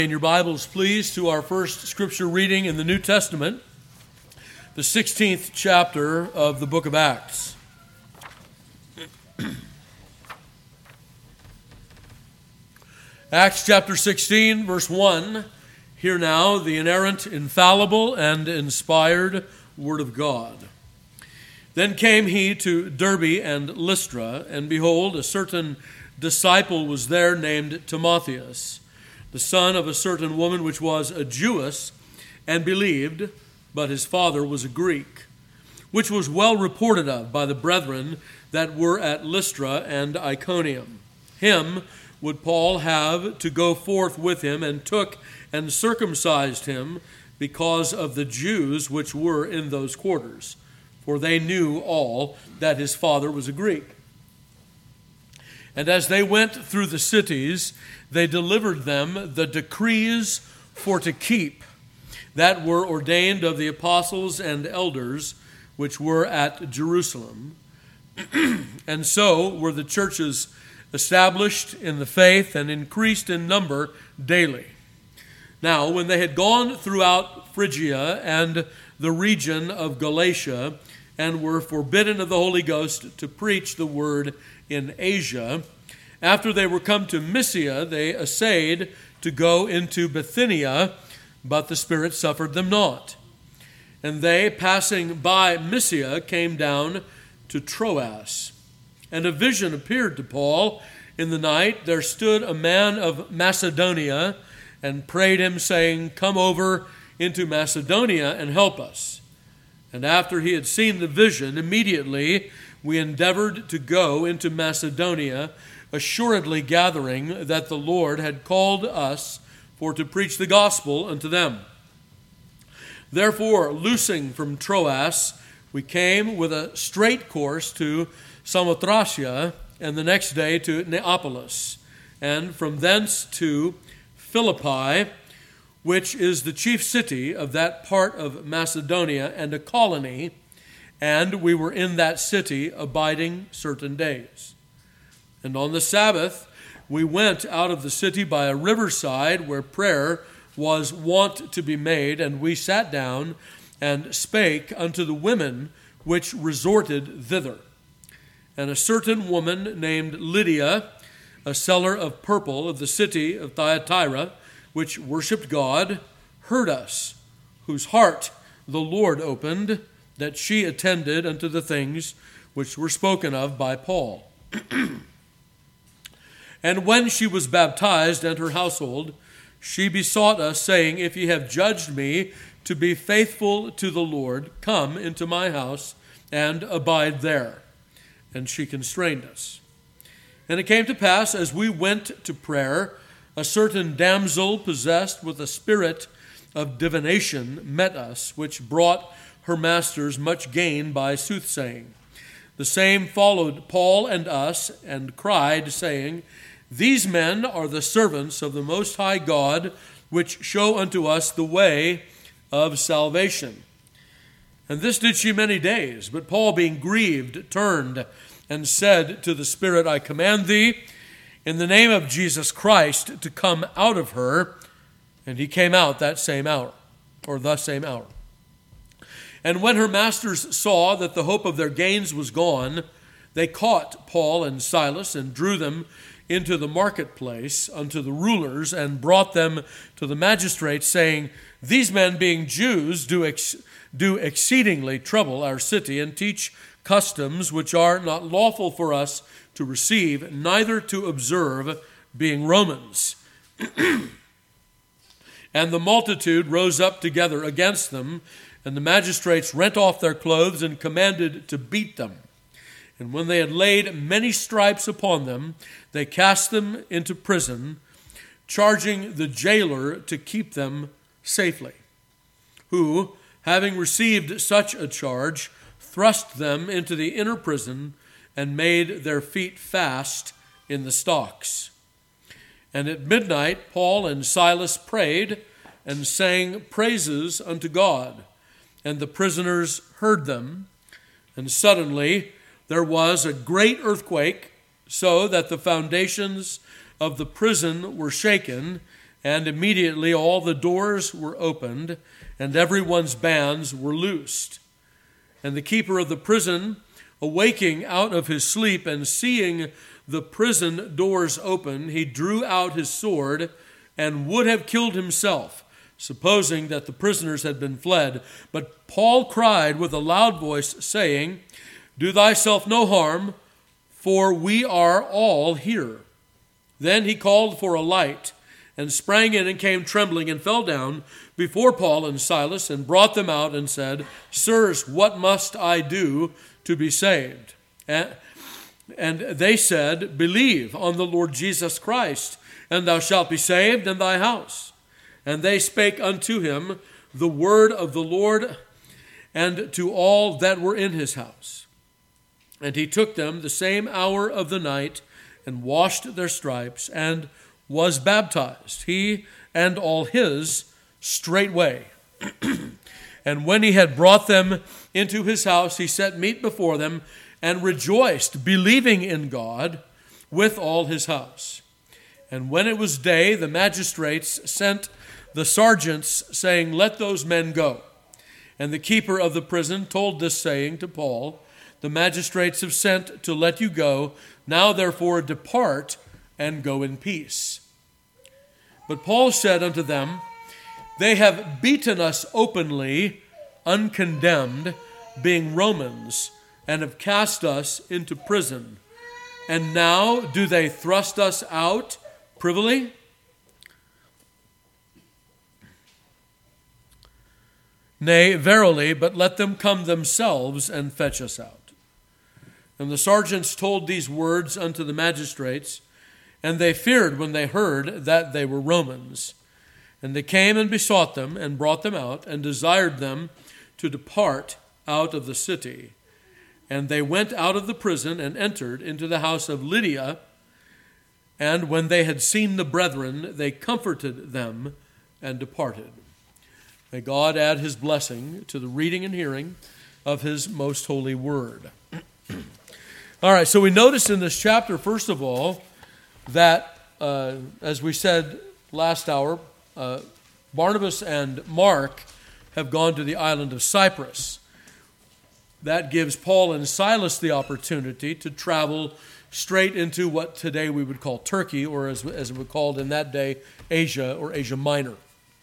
In your Bibles, please, to our first scripture reading in the New Testament, the 16th chapter of the book of Acts. Acts chapter 16, verse 1. Hear now the inerrant, infallible, and inspired Word of God. Then came he to Derbe and Lystra, and behold, a certain disciple was there named Timotheus, the son of a certain woman which was a Jewess, and believed, but his father was a Greek, which was well reported of by the brethren that were at Lystra and Iconium. Him would Paul have to go forth with him, and took and circumcised him, because of the Jews which were in those quarters, for they knew all that his father was a Greek. And as they went through the cities, they delivered them the decrees for to keep, that were ordained of the apostles and elders which were at Jerusalem. And so were the churches established in the faith and increased in number daily. Now, when they had gone throughout Phrygia and the region of Galatia, and were forbidden of the Holy Ghost to preach the word in Asia, after they were come to Mysia, they essayed to go into Bithynia, but the Spirit suffered them not. And they, passing by Mysia, came down to Troas. And a vision appeared to Paul in the night. There stood a man of Macedonia, and prayed him, saying, Come over into Macedonia and help us. And after he had seen the vision, immediately we endeavored to go into Macedonia, assuredly gathering that the Lord had called us for to preach the gospel unto them. Therefore, loosing from Troas, we came with a straight course to Samothracia, and the next day to Neapolis, and from thence to Philippi, which is the chief city of that part of Macedonia, and a colony, and we were in that city abiding certain days. And on the Sabbath we went out of the city by a riverside where prayer was wont to be made, and we sat down and spake unto the women which resorted thither. And a certain woman named Lydia, a seller of purple of the city of Thyatira, which worshipped God, heard us, whose heart the Lord opened, that she attended unto the things which were spoken of by Paul. And when she was baptized and her household, she besought us, saying, If ye have judged me to be faithful to the Lord, come into my house and abide there. And she constrained us. And it came to pass, as we went to prayer, a certain damsel possessed with a spirit of divination met us, which brought her masters much gain by soothsaying. The same followed Paul and us, and cried, saying, These men are the servants of the Most High God, which show unto us the way of salvation. And this did she many days. But Paul, being grieved, turned and said to the Spirit, I command thee, in the name of Jesus Christ, to come out of her. And he came out that same hour, or the same hour. And when her masters saw that the hope of their gains was gone, they caught Paul and Silas and drew them into the marketplace unto the rulers, and brought them to the magistrates, saying, These men, being Jews, do exceedingly trouble our city, and teach customs which are not lawful for us to receive, neither to observe, being Romans. And the multitude rose up together against them, and the magistrates rent off their clothes and commanded to beat them. And when they had laid many stripes upon them, they cast them into prison, charging the jailer to keep them safely, who, having received such a charge, thrust them into the inner prison, and made their feet fast in the stocks. And at midnight Paul and Silas prayed and sang praises unto God, and the prisoners heard them. And suddenly there was a great earthquake, so that the foundations of the prison were shaken, And immediately all the doors were opened, and everyone's bands were loosed. And the keeper of the prison, awaking out of his sleep and seeing the prison doors open, he drew out his sword and would have killed himself, supposing that the prisoners had been fled. But Paul cried with a loud voice, saying, "Do thyself no harm, for we are all here." Then he called for a light, and sprang in and came trembling and fell down before Paul and Silas, and brought them out and said, "Sirs, what must I do to be saved?" And they said, "Believe on the Lord Jesus Christ, and thou shalt be saved and thy house." And they spake unto him the word of the Lord, and to all that were in his house. And he took them the same hour of the night, and washed their stripes, and was baptized, he and all his, straightway. And when he had brought them into his house, he set meat before them, and rejoiced, believing in God with all his house. And when it was day, the magistrates sent the sergeants, saying, "Let those men go." And the keeper of the prison told this saying to Paul, "The magistrates have sent to let you go. Now therefore depart, and go in peace." But Paul said unto them, "They have beaten us openly, uncondemned, being Romans, and have cast us into prison. And now do they thrust us out privily?" "Nay, verily, but let them come themselves and fetch us out." And the sergeants told these words unto the magistrates, and they feared when they heard that they were Romans. And they came and besought them, and brought them out, and desired them to depart out of the city. And they went out of the prison, and entered into the house of Lydia. And when they had seen the brethren, they comforted them, and departed. May God add his blessing to the reading and hearing of his most holy word. All right, so we notice in this chapter, first of all, that, as we said last hour, Barnabas and Mark have gone to the island of Cyprus. That gives Paul and Silas the opportunity to travel straight into what today we would call Turkey, or as it was called in that day, Asia or Asia Minor.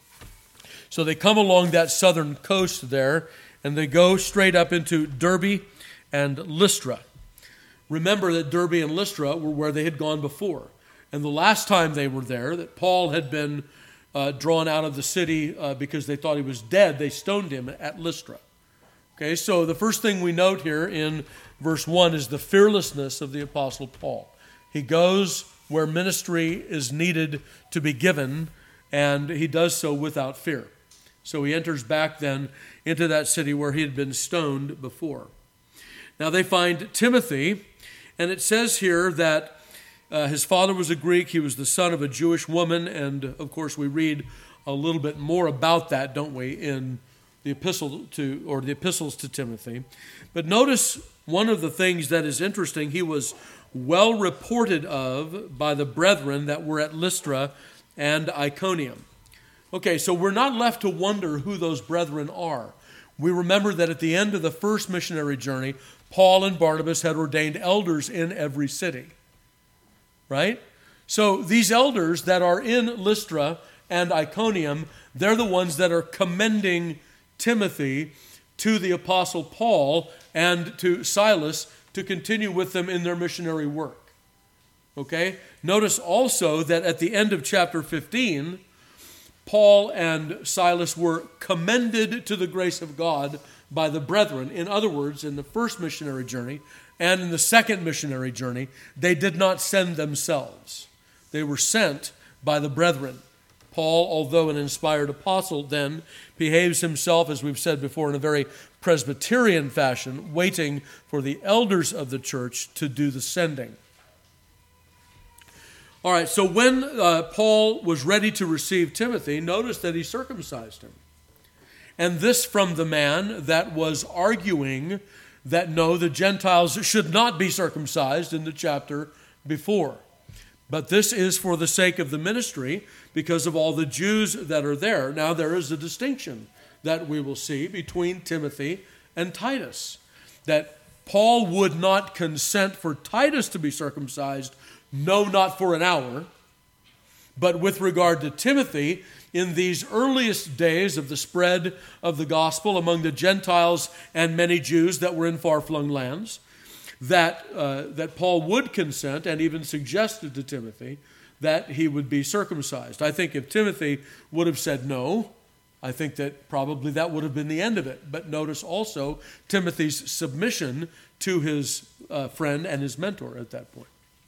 So they come along that southern coast there, and they go straight up into Derbe and Lystra. Remember that Derbe and Lystra were where they had gone before. And the last time they were there, that Paul had been drawn out of the city because they thought he was dead, they stoned him at Lystra. Okay, so the first thing we note here in verse 1 is the fearlessness of the Apostle Paul. He goes where ministry is needed to be given, and he does so without fear. So he enters back then into that city where he had been stoned before. Now they find Timothy, and it says here that his father was a Greek, he was the son of a Jewish woman, and of course we read a little bit more about that, don't we, in the epistles to Timothy. But notice one of the things that is interesting, he was well reported of by the brethren that were at Lystra and Iconium. Okay, so we're not left to wonder who those brethren are. We remember that at the end of the first missionary journey, Paul and Barnabas had ordained elders in every city. Right? So these elders that are in Lystra and Iconium, they're the ones that are commending Timothy to the Apostle Paul and to Silas to continue with them in their missionary work. Okay? Notice also that at the end of chapter 15, Paul and Silas were commended to the grace of God by the brethren. In other words, in the first missionary journey and in the second missionary journey, they did not send themselves. They were sent by the brethren. Paul, although an inspired apostle, then behaves himself, as we've said before, in a very Presbyterian fashion, waiting for the elders of the church to do the sending. All right, so when Paul was ready to receive Timothy, notice that he circumcised him. And this from the man that was arguing that no, the Gentiles should not be circumcised in the chapter before. But this is for the sake of the ministry, because of all the Jews that are there. Now there is a distinction that we will see between Timothy and Titus, that Paul would not consent for Titus to be circumcised, no, not for an hour. But with regard to Timothy, in these earliest days of the spread of the gospel among the Gentiles and many Jews that were in far-flung lands, that Paul would consent and even suggested to Timothy that he would be circumcised. I think if Timothy would have said no, I think that probably that would have been the end of it. But notice also Timothy's submission to his friend and his mentor at that point.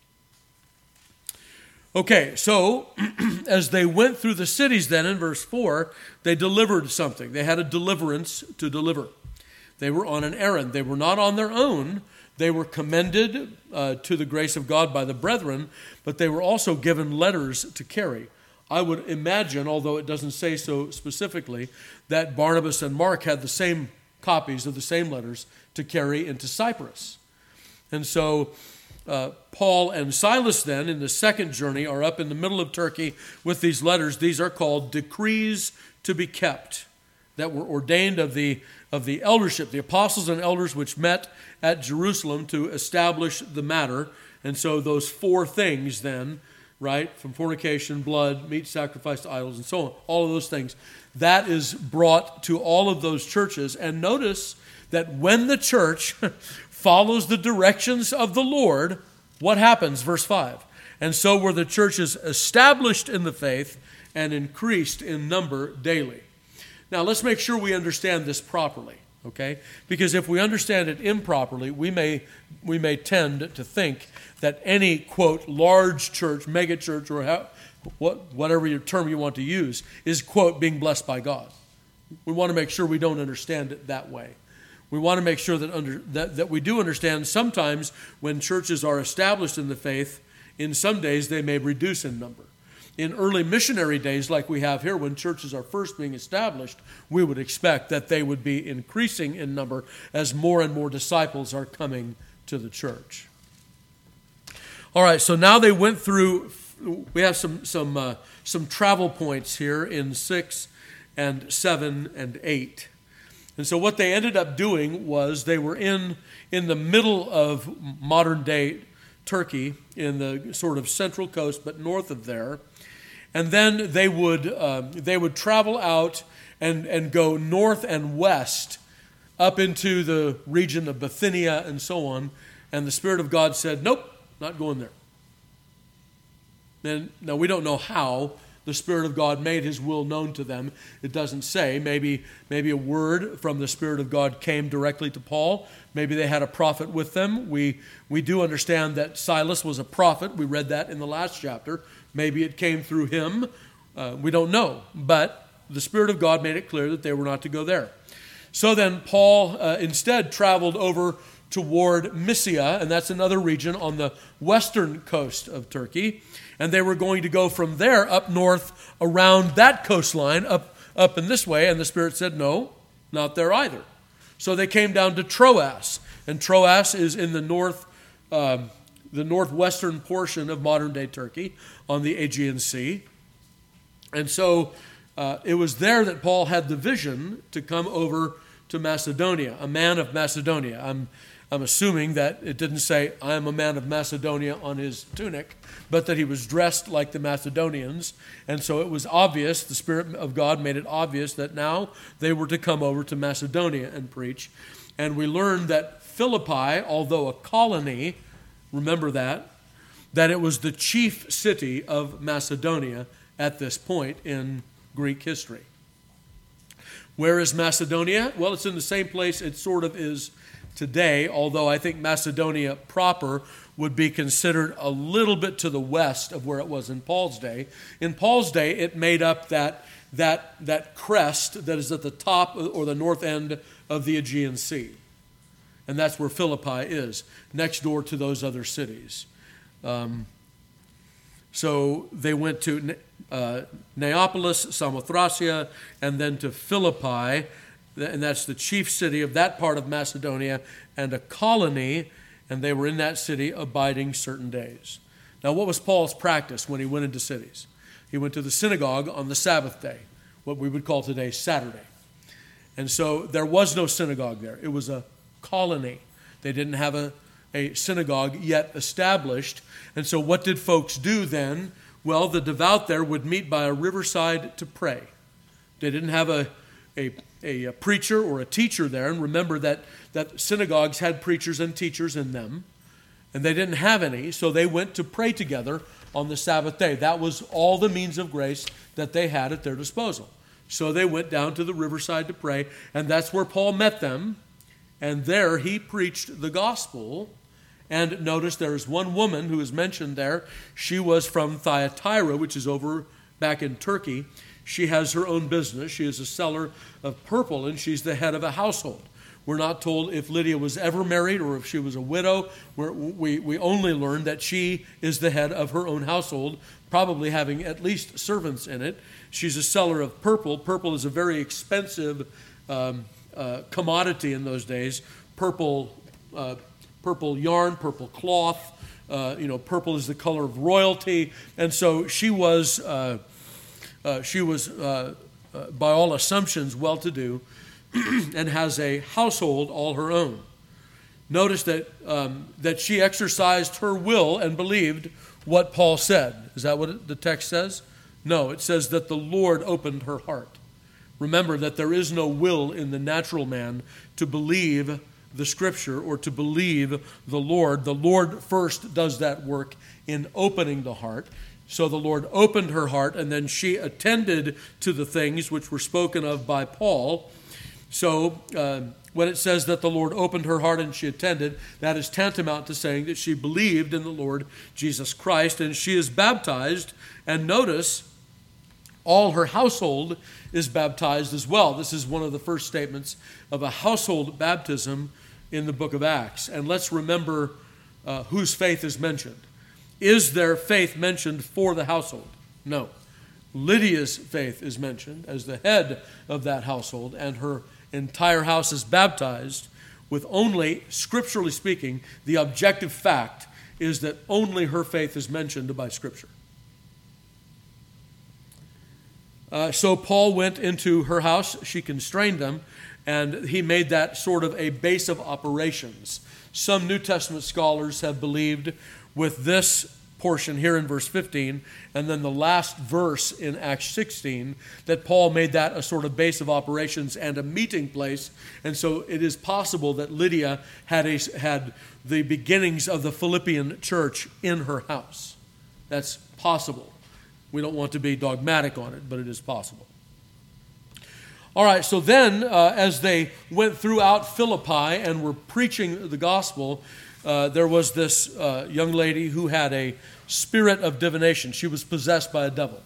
Okay, so as they went through the cities then in verse 4, they delivered something. They had a deliverance to deliver. They were on an errand. They were not on their own. They were commended to the grace of God by the brethren, but they were also given letters to carry. I would imagine, although it doesn't say so specifically, that Barnabas and Mark had the same copies of the same letters to carry into Cyprus. And so Paul and Silas then in the second journey are up in the middle of Turkey with these letters. These are called decrees to be kept that were ordained of the eldership, the apostles and elders which met at Jerusalem to establish the matter. And so those four things then, right, from fornication, blood, meat sacrificed to idols, and so on, all of those things, that is brought to all of those churches. And notice that when the church follows the directions of the Lord, what happens? Verse 5. And so were the churches established in the faith and increased in number daily. Now let's make sure we understand this properly, okay? Because if we understand it improperly, we may tend to think that any, quote, large church, mega church, or whatever your term you want to use, is, quote, being blessed by God. We want to make sure we don't understand it that way. We want to make sure that we do understand sometimes when churches are established in the faith, in some days they may reduce in number. In early missionary days like we have here, when churches are first being established, we would expect that they would be increasing in number as more and more disciples are coming to the church. All right, so now they went through, we have some travel points here in 6 and 7 and 8. And so what they ended up doing was they were in the middle of modern-day Turkey, in the sort of central coast, but north of there. And then they would travel out and go north and west up into the region of Bithynia and so on. And the Spirit of God said, nope, not going there. And now we don't know how the Spirit of God made His will known to them. It doesn't say. Maybe a word from the Spirit of God came directly to Paul. Maybe they had a prophet with them. We do understand that Silas was a prophet. We read that in the last chapter. Maybe it came through him. We don't know. But the Spirit of God made it clear that they were not to go there. So then Paul instead traveled over toward Mysia, and that's another region on the western coast of Turkey. And they were going to go from there up north around that coastline, up in this way. And the Spirit said, no, not there either. So they came down to Troas. And Troas is in the northwestern portion of modern-day Turkey on the Aegean Sea. And so it was there that Paul had the vision to come over to Macedonia, a man of Macedonia. I'm assuming that it didn't say, I am a man of Macedonia on his tunic, but that he was dressed like the Macedonians. And so it was obvious, the Spirit of God made it obvious that now they were to come over to Macedonia and preach. And we learned that Philippi, although a colony, remember that it was the chief city of Macedonia at this point in Greek history. Where is Macedonia? Well, it's in the same place it sort of is today, although I think Macedonia proper would be considered a little bit to the west of where it was in Paul's day. In Paul's day, it made up that crest that is at the top or the north end of the Aegean Sea. And that's where Philippi is, next door to those other cities. So they went to Neapolis, Samothracia, and then to Philippi, and that's the chief city of that part of Macedonia, and a colony, and they were in that city abiding certain days. Now, what was Paul's practice when he went into cities? He went to the synagogue on the Sabbath day, what we would call today Saturday. And so there was no synagogue there. It was a colony. They didn't have a synagogue yet established. And so what did folks do then? Well, the devout there would meet by a riverside to pray. They didn't have a preacher or a teacher there. And remember that synagogues had preachers and teachers in them. And they didn't have any, so they went to pray together on the Sabbath day. That was all the means of grace that they had at their disposal. So they went down to the riverside to pray, and that's where Paul met them. And there he preached the gospel. And notice there is one woman who is mentioned there. She was from Thyatira, which is over back in Turkey. She has her own business. She is a seller of purple, and she's the head of a household. We're not told if Lydia was ever married or if she was a widow. We only learn that she is the head of her own household, probably having at least servants in it. She's a seller of purple. Purple is a very expensive commodity in those days. Purple yarn, purple cloth. Purple is the color of royalty, and so she was by all assumptions well-to-do. And has a household all her own. Notice that she exercised her will and believed what Paul said. Is that what the text says? No, it says that the Lord opened her heart. Remember that there is no will in the natural man to believe the Scripture or to believe the Lord. The Lord first does that work in opening the heart. So the Lord opened her heart, and then she attended to the things which were spoken of by Paul. So when it says that the Lord opened her heart and she attended, that is tantamount to saying that she believed in the Lord Jesus Christ, and she is baptized. And notice, all her household is baptized as well. This is one of the first statements of a household baptism in the book of Acts. And let's remember whose faith is mentioned. Is there faith mentioned for the household? No. Lydia's faith is mentioned as the head of that household, and her entire house is baptized with only, scripturally speaking, the objective fact is that only her faith is mentioned by Scripture. So Paul went into her house, she constrained them, and he made that sort of a base of operations. Some New Testament scholars have believed with this portion here in verse 15, and then the last verse in Acts 16, that Paul made that a sort of base of operations and a meeting place. And so it is possible that Lydia had the beginnings of the Philippian church in her house. That's possible. We don't want to be dogmatic on it, but it is possible. All right, so then as they went throughout Philippi and were preaching the gospel, there was this young lady who had a spirit of divination. She was possessed by a devil.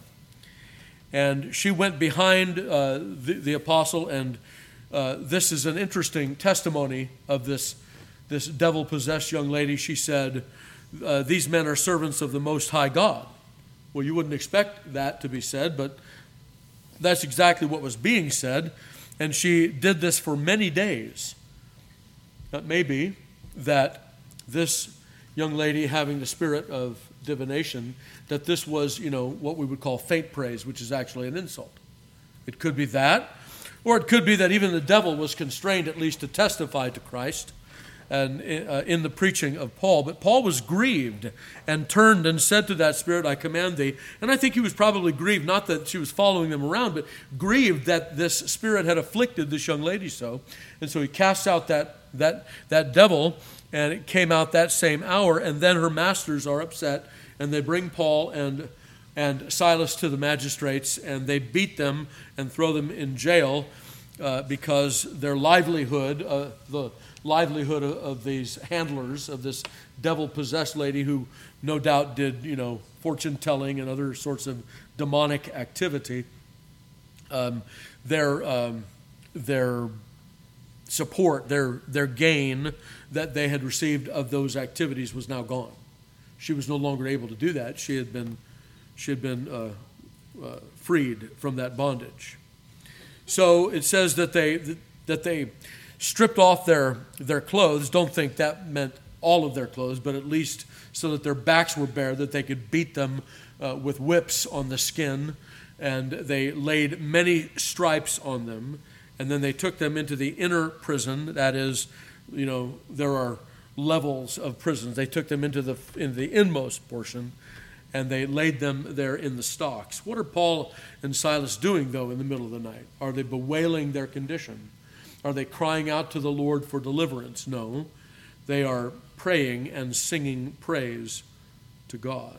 And she went behind the apostle, and this is an interesting testimony of this devil-possessed young lady. She said, "These men are servants of the Most High God." Well, you wouldn't expect that to be said, but that's exactly what was being said. And she did this for many days. It may be that this young lady having the spirit of divination, that this was, what we would call faint praise, which is actually an insult. It could be that, or it could be that even the devil was constrained at least to testify to Christ and in the preaching of Paul. But Paul was grieved and turned and said to that spirit, "I command thee." And I think he was probably grieved, not that she was following them around, but grieved that this spirit had afflicted this young lady so. And so he casts out that devil, and it came out that same hour. And then her masters are upset, and they bring Paul and Silas to the magistrates, and they beat them and throw them in jail because their livelihood, the livelihood of these handlers of this devil-possessed lady, who no doubt did, fortune-telling and other sorts of demonic activity, their support, their gain that they had received of those activities was now gone. She was no longer able to do that. She had been freed from that bondage. So it says that they stripped off their clothes. Don't think that meant all of their clothes, but at least so that their backs were bare, that they could beat them with whips on the skin. And they laid many stripes on them. And then they took them into the inner prison. That is, there are levels of prisons. They took them into the inmost portion, and they laid them there in the stocks. What are Paul and Silas doing, though, in the middle of the night? Are they bewailing their condition? Are they crying out to the Lord for deliverance? No. They are praying and singing praise to God.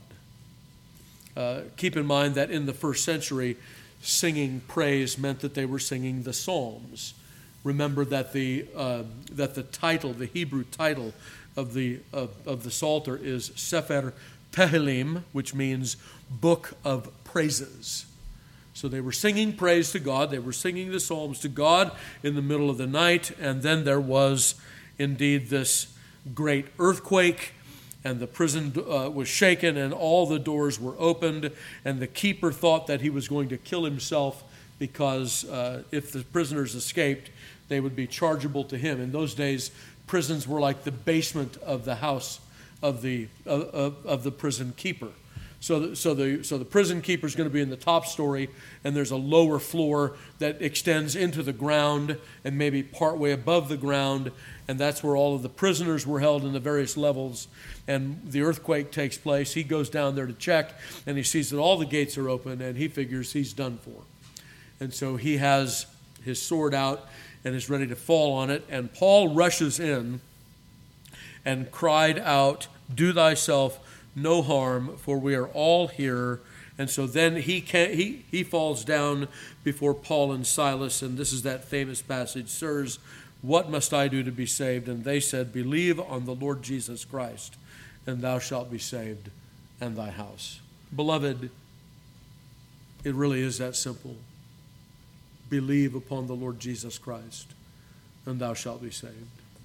Keep in mind that in the first century, singing praise meant that they were singing the Psalms. Remember that the title, the Hebrew title of the Psalter is Sefer Tehillim, which means book of praises. So they were singing praise to God. They were singing the Psalms to God in the middle of the night. And then there was indeed this great earthquake, and the prison was shaken, and all the doors were opened. And the keeper thought that he was going to kill himself because if the prisoners escaped, they would be chargeable to him. In those days, prisons were like the basement of the house of the prison keeper. So the prison keeper is going to be in the top story, and there's a lower floor that extends into the ground and maybe partway above the ground, and that's where all of the prisoners were held in the various levels. And the earthquake takes place. He goes down there to check, and he sees that all the gates are open, and he figures he's done for. And so he has his sword out and is ready to fall on it, and Paul rushes in and cried out, "Do thyself no harm, for we are all here." And so then he falls down before Paul and Silas, and this is that famous passage, "Sirs, what must I do to be saved?" And they said, "Believe on the Lord Jesus Christ, and thou shalt be saved, and thy house." Beloved, it really is that simple. Believe upon the Lord Jesus Christ, and thou shalt be saved.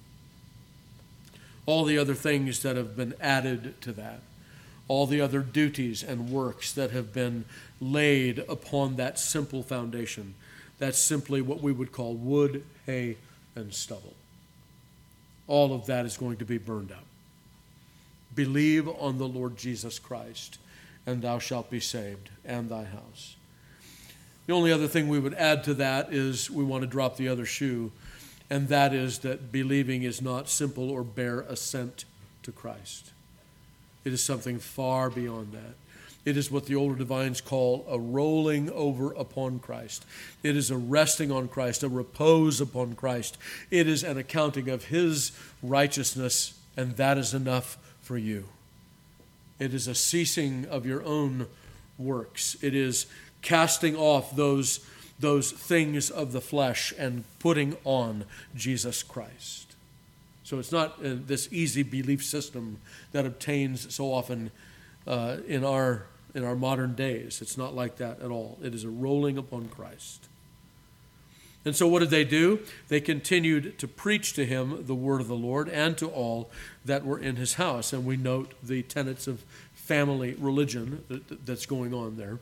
All the other things that have been added to that, all the other duties and works that have been laid upon that simple foundation, that's simply what we would call wood, hay, and stubble. All of that is going to be burned up. Believe on the Lord Jesus Christ, and thou shalt be saved, and thy house. The only other thing we would add to that is we want to drop the other shoe, and that is that believing is not simple or bare assent to Christ. It is something far beyond that. It is what the older divines call a rolling over upon Christ. It is a resting on Christ, a repose upon Christ. It is an accounting of his righteousness, and that is enough for you. It is a ceasing of your own works. It is casting off those things of the flesh and putting on Jesus Christ. So it's not this easy belief system that obtains so often in our modern days. It's not like that at all. It is a rolling upon Christ. And so what did they do? They continued to preach to him the word of the Lord and to all that were in his house. And we note the tenets of family religion that's going on there.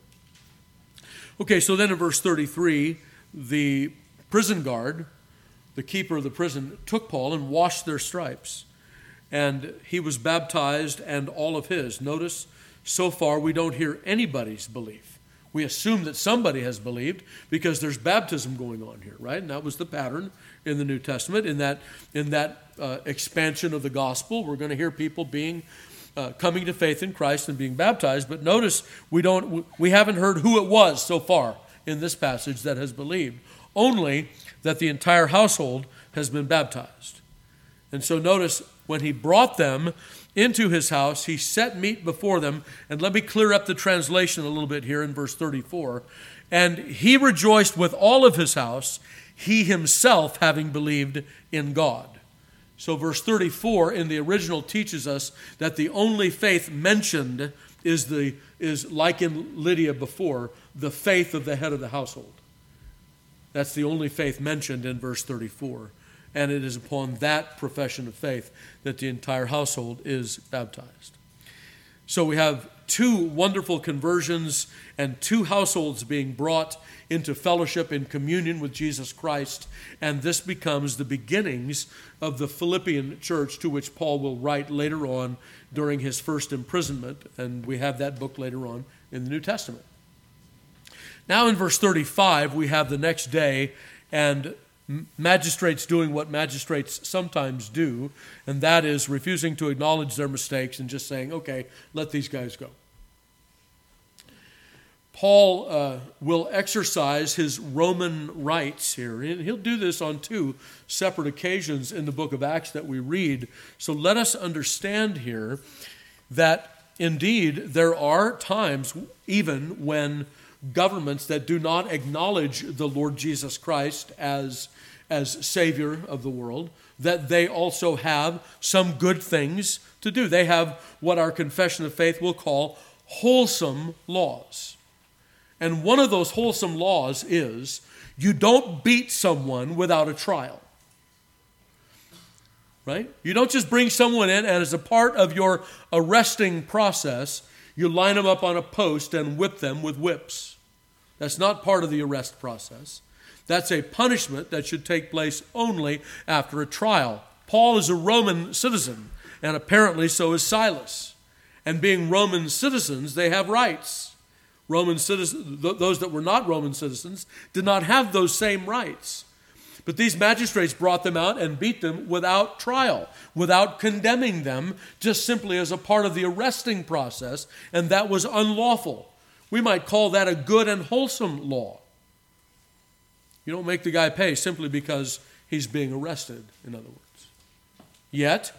Okay, so then in verse 33, the prison guard, the keeper of the prison, took Paul and washed their stripes. And he was baptized, and all of his. Notice, so far we don't hear anybody's belief. We assume that somebody has believed because there's baptism going on here, right? And that was the pattern in the New Testament. In that expansion of the gospel, we're going to hear people coming to faith in Christ and being baptized. But notice we haven't heard who it was so far in this passage that has believed. Only that the entire household has been baptized. And so notice, when he brought them into his house, he set meat before them. And let me clear up the translation a little bit here in verse 34. And he rejoiced with all of his house, he himself having believed in God. So verse 34 in the original teaches us that the only faith mentioned is like in Lydia before, the faith of the head of the household. That's the only faith mentioned in verse 34. And it is upon that profession of faith that the entire household is baptized. So we have 2 wonderful conversions and 2 households being brought into fellowship in communion with Jesus Christ. And this becomes the beginnings of the Philippian church, to which Paul will write later on during his first imprisonment. And we have that book later on in the New Testament. Now in verse 35, we have the next day, and magistrates doing what magistrates sometimes do, and that is refusing to acknowledge their mistakes and just saying, okay, let these guys go. Paul will exercise his Roman rights here. He'll do this on 2 separate occasions in the book of Acts that we read. So let us understand here that indeed there are times even when governments that do not acknowledge the Lord Jesus Christ as Savior of the world, that they also have some good things to do. They have what our confession of faith will call wholesome laws. And one of those wholesome laws is you don't beat someone without a trial. Right? You don't just bring someone in and as a part of your arresting process, you line them up on a post and whip them with whips. That's not part of the arrest process. That's a punishment that should take place only after a trial. Paul is a Roman citizen, and apparently so is Silas. And being Roman citizens, they have rights. Roman citizens, those that were not Roman citizens, did not have those same rights. But these magistrates brought them out and beat them without trial, without condemning them, just simply as a part of the arresting process, and that was unlawful. We might call that a good and wholesome law. You don't make the guy pay simply because he's being arrested, in other words. Yet,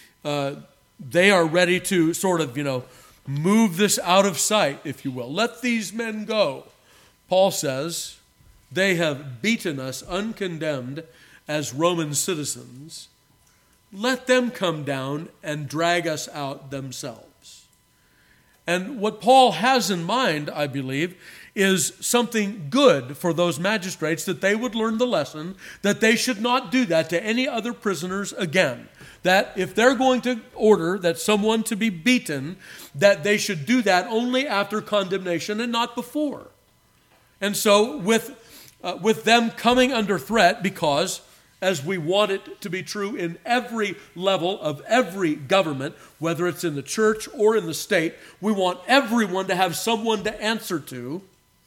they are ready to sort of, move this out of sight, if you will. Let these men go. Paul says, they have beaten us uncondemned as Roman citizens. Let them come down and drag us out themselves. And what Paul has in mind, I believe, is something good for those magistrates, that they would learn the lesson that they should not do that to any other prisoners again. That if they're going to order that someone to be beaten, that they should do that only after condemnation and not before. And so with them coming under threat, because as we want it to be true in every level of every government, whether it's in the church or in the state, we want everyone to have someone to answer to.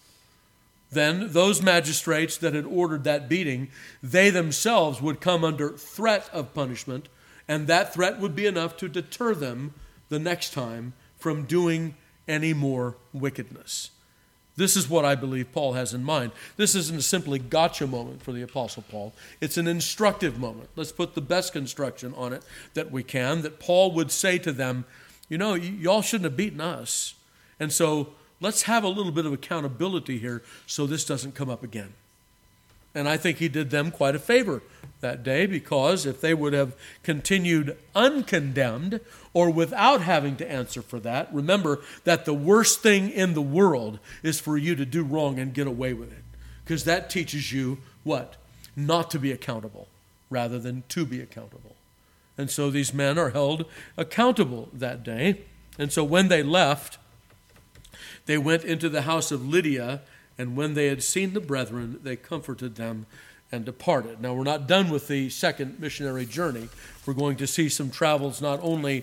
Then those magistrates that had ordered that beating, they themselves would come under threat of punishment, and that threat would be enough to deter them the next time from doing any more wickedness. This is what I believe Paul has in mind. This isn't a simply gotcha moment for the Apostle Paul. It's an instructive moment. Let's put the best construction on it that we can, that Paul would say to them, y'all shouldn't have beaten us. And so let's have a little bit of accountability here so this doesn't come up again. And I think he did them quite a favor that day, because if they would have continued uncondemned or without having to answer for that, remember that the worst thing in the world is for you to do wrong and get away with it, because that teaches you what? Not to be accountable rather than to be accountable. And so these men are held accountable that day. And so when they left, they went into the house of Lydia, and when they had seen the brethren, they comforted them and departed. Now, we're not done with the second missionary journey. We're going to see some travels not only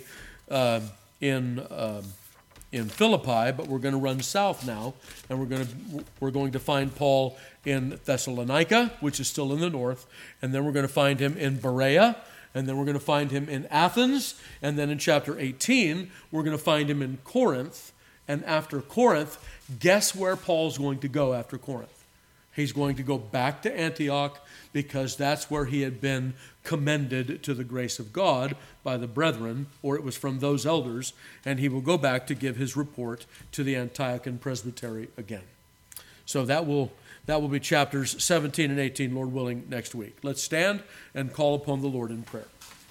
in Philippi, but we're going to run south now, and we're going to find Paul in Thessalonica, which is still in the north, and then we're going to find him in Berea, and then we're going to find him in Athens, and then in chapter 18, we're going to find him in Corinth. And after Corinth, guess where Paul's going to go after Corinth? He's going to go back to Antioch, because that's where he had been commended to the grace of God by the brethren, or it was from those elders, and he will go back to give his report to the Antiochian presbytery again. So that will be chapters 17 and 18, Lord willing, next week. Let's stand and call upon the Lord in prayer.